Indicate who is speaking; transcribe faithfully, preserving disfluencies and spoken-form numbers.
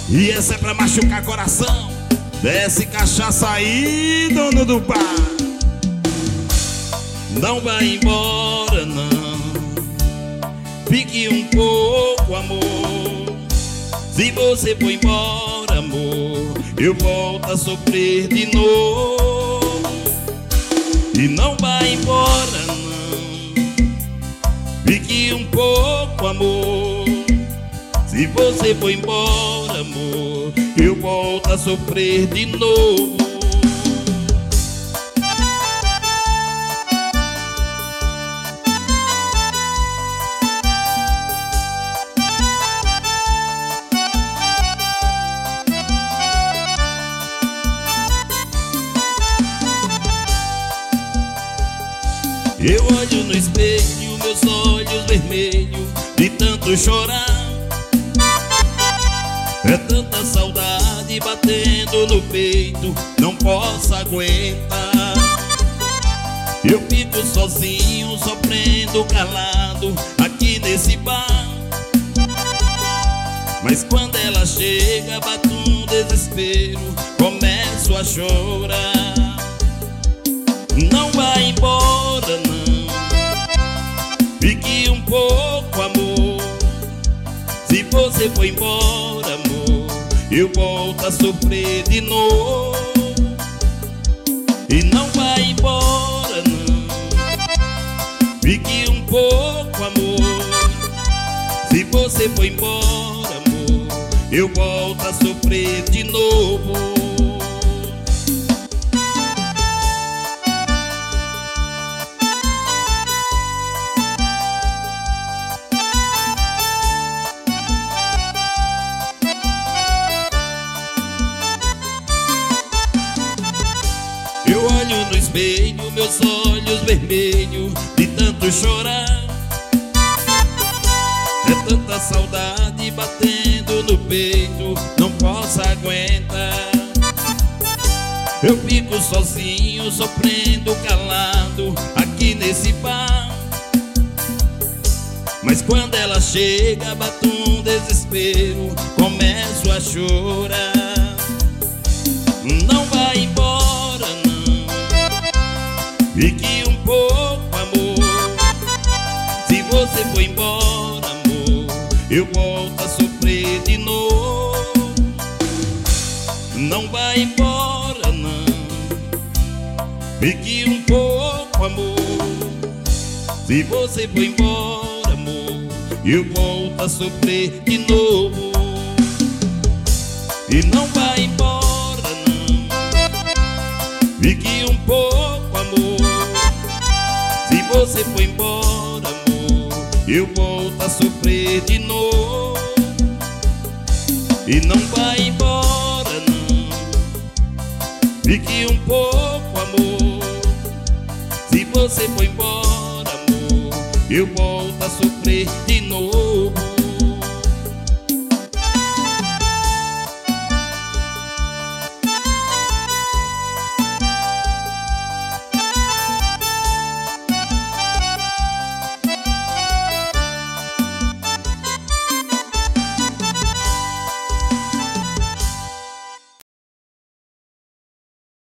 Speaker 1: E essa é pra machucar coração. Desce cachaça aí, dono do bar. Não vai embora não, fique um pouco, amor. Se você for embora, amor, eu volto a sofrer de novo. E não vai embora não, fique um pouco, amor. Se você for embora, amor, eu volto a sofrer de novo. Eu olho no espelho, meus olhos vermelhos de tanto chorar. É tanta saudade batendo no peito, não posso aguentar. Eu fico sozinho, sofrendo calado aqui nesse bar. Mas quando ela chega, bato um desespero, começo a chorar. Não vai embora não, fique um pouco, amor. Se você for embora, amor, eu volto a sofrer de novo. E não vai embora não, fique um pouco, amor. Se você for embora, amor, eu volto a sofrer de novo. Eu olho no espelho, meus olhos vermelhos de tanto chorar. É tanta saudade batendo no peito, não posso aguentar. Eu fico sozinho, sofrendo calado aqui nesse bar. Mas quando ela chega, bato um desespero, começo a chorar. Não vai embora não, fique um pouco, amor. Se você for embora, amor, eu volto a sofrer de novo. Não vai embora não, fique um pouco, amor. Se você for embora, amor, eu volto a sofrer de novo. E não vai embora não, fique um pouco, amor. Se você for embora, amor, eu volto a sofrer de novo. E não vai embora não, fique um pouco, amor. Se você for embora, amor, eu volto a sofrer de novo.